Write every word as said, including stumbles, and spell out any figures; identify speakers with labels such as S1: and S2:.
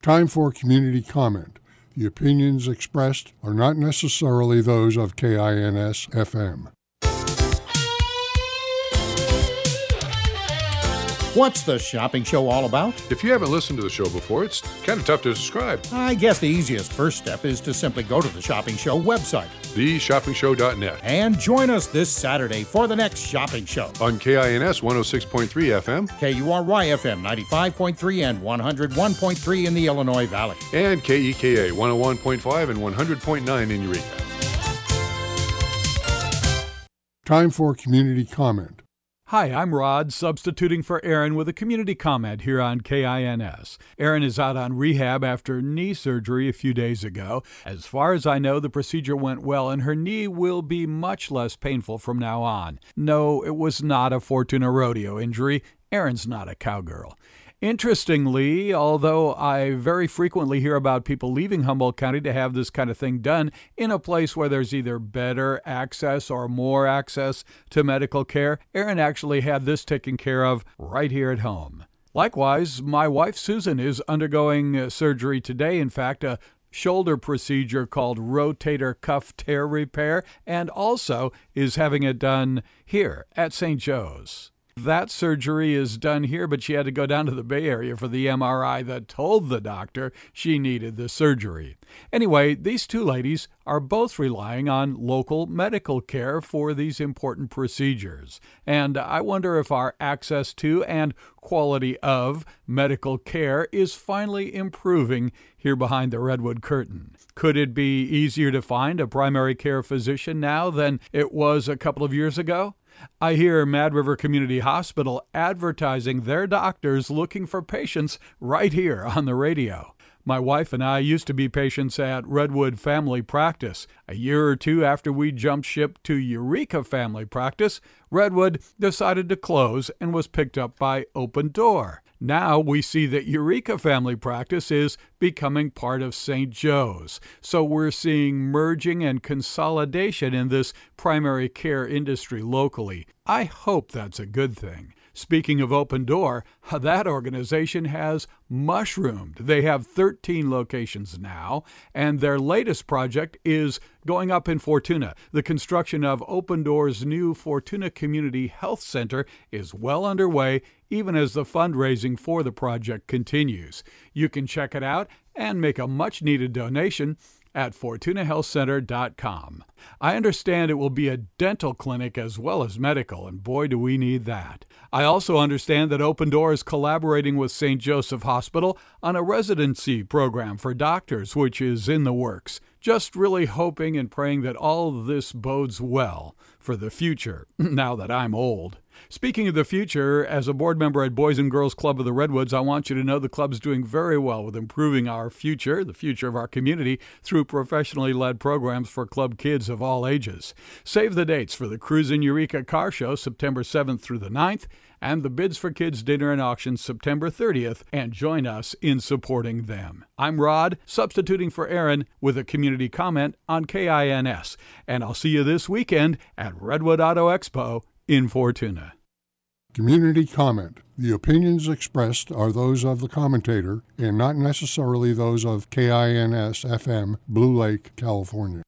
S1: Time for community comment. The opinions expressed are not necessarily those of K I N S F M.
S2: What's the shopping show all about?
S3: If you haven't listened to the show before, it's kind of tough to describe.
S2: I guess the easiest first step is to simply go to the Shopping Show website.
S3: the shopping show dot net.
S2: And join us this Saturday for the next shopping show.
S3: On K I N S one oh six point three F M.
S2: K U R Y F M ninety-five point three and one oh one point three in the Illinois Valley.
S3: And K E K A one oh one point five and one hundred point nine in Eureka.
S1: Time for community comment.
S4: Hi, I'm Rod, substituting for Aaron with a community comment here on K I N S. Aaron is out on rehab after knee surgery a few days ago. As far as I know, the procedure went well and her knee will be much less painful from now on. No, it was not a Fortuna Rodeo injury. Aaron's not a cowgirl. Interestingly, although I very frequently hear about people leaving Humboldt County to have this kind of thing done in a place where there's either better access or more access to medical care, Aaron actually had this taken care of right here at home. Likewise, my wife Susan is undergoing surgery today, in fact, a shoulder procedure called rotator cuff tear repair, and also is having it done here at Saint Joe's. That surgery is done here, but she had to go down to the Bay Area for the M R I that told the doctor she needed the surgery. Anyway, these two ladies are both relying on local medical care for these important procedures. And I wonder if our access to and quality of medical care is finally improving here behind the Redwood curtain. Could it be easier to find a primary care physician now than it was a couple of years ago? I hear Mad River Community Hospital advertising their doctors looking for patients right here on the radio. My wife and I used to be patients at Redwood Family Practice. A year or two after we jumped ship to Eureka Family Practice, Redwood decided to close and was picked up by Open Door. Now we see that Eureka Family Practice is becoming part of Saint Joe's. So we're seeing merging and consolidation in this primary care industry locally. I hope that's a good thing. Speaking of Open Door, that organization has mushroomed. They have thirteen locations now, and their latest project is going up in Fortuna. The construction of Open Door's new Fortuna Community Health Center is well underway, even as the fundraising for the project continues. You can check it out and make a much-needed donation at fortuna health center dot com. I understand it will be a dental clinic as well as medical, and boy, do we need that. I also understand that Open Door is collaborating with Saint Joseph Hospital on a residency program for doctors, which is in the works. Just really hoping and praying that all of this bodes well for the future, now that I'm old. Speaking of the future, as a board member at Boys and Girls Club of the Redwoods, I want you to know the club's doing very well with improving our future, the future of our community, through professionally led programs for club kids of all ages. Save the dates for the Cruisin' Eureka Car Show, September seventh through the ninth, and the Bids for Kids Dinner and Auction, September thirtieth, and join us in supporting them. I'm Rod, substituting for Aaron, with a community comment on K I N S, and I'll see you this weekend at Redwood Auto Expo in Fortuna.
S1: Community comment. The opinions expressed are those of the commentator and not necessarily those of K I N S F M, Blue Lake, California.